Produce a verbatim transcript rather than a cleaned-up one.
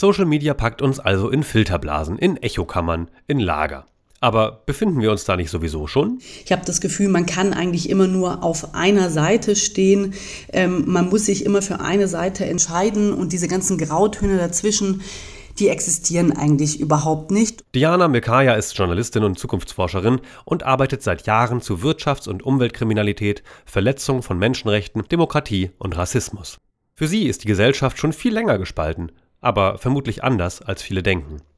Social Media packt uns also in Filterblasen, in Echokammern, in Lager. Aber befinden wir uns da nicht sowieso schon? Ich habe das Gefühl, man kann eigentlich immer nur auf einer Seite stehen. Ähm, man muss sich immer für eine Seite entscheiden und diese ganzen Grautöne dazwischen, die existieren eigentlich überhaupt nicht. Diana Milkaya ist Journalistin und Zukunftsforscherin und arbeitet seit Jahren zu Wirtschafts- und Umweltkriminalität, Verletzung von Menschenrechten, Demokratie und Rassismus. Für sie ist die Gesellschaft schon viel länger gespalten, aber vermutlich anders, als viele denken.